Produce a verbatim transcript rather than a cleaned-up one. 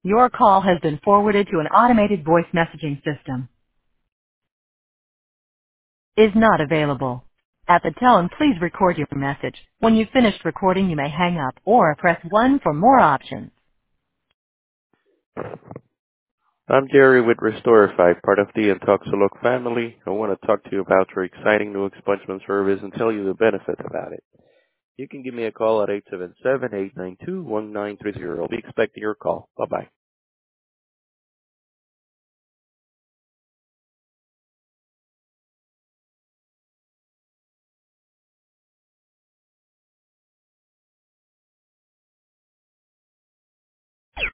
Your call has been forwarded to an automated voice messaging system. Is not available. At the tone, please record your message. When you've finished recording, you may hang up or press one for more options. I'm Jerry with Restorify, part of the Intoxalook family. I want to talk to you about your exciting new expungement service and tell you the benefits about it. You can give me a call at eight seven seven, eight nine two, one nine three zero. I'll be expecting your call. Bye-bye.